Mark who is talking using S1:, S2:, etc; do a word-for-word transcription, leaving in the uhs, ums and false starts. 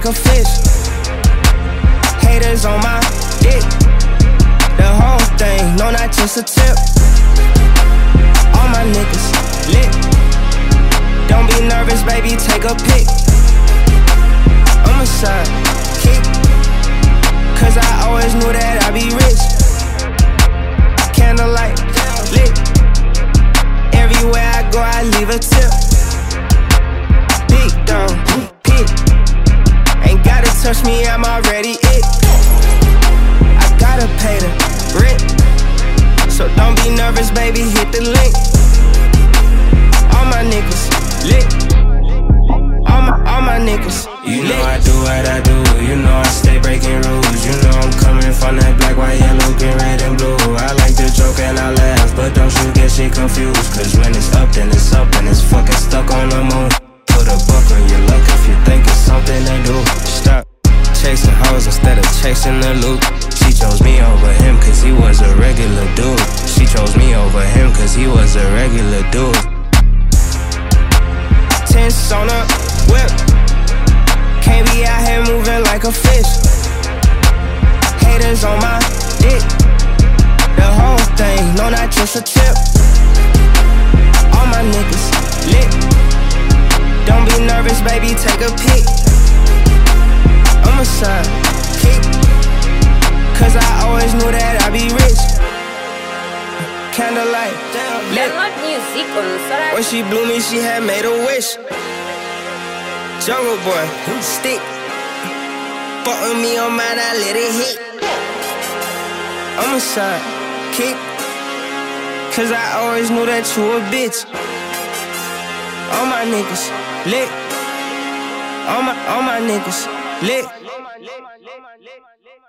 S1: a fish. Haters on my dick. The whole thing, no, not just a tip. All my niggas lit. Don't be nervous, baby, take a pic. I'm a sidekick, cause I always knew that I'd be rich. Candlelight lit. Everywhere I go, I leave a tip. Big dog, hit. Ain't gotta touch me, I'm already it. I gotta pay the rent, so don't be nervous, baby, hit the link. All my niggas lit. All my, all my niggas
S2: You
S1: lit.
S2: know I do what I do, you know I stay breaking rules. You know I'm coming from that black, white, yellow, green, red, and blue. I like to joke and I laugh, but don't you get shit confused. Cause when it's up, then it's up, and it's fucking stuck on the moon. Put a buck on your luck if you think it's something to do. Stop chasing hoes instead of chasing the loot. She chose me over him cause he was a regular dude. She chose me over him cause he was a regular dude.
S1: Tense on a whip. Can't be out here moving like a fish. Haters on my dick. The whole thing, no, not just a tip. All my niggas lit. Don't be nervous, baby, take a pic. I'm a sidekick, cause I always knew that I'd be rich. Candlelight lit. When she blew me, she had made a wish. Jungle boy, stick. Fuck with me on mine, I let it hit. I'm a sidekick, cause I always knew that you a bitch. All my niggas lit. All my, all my niggas lit.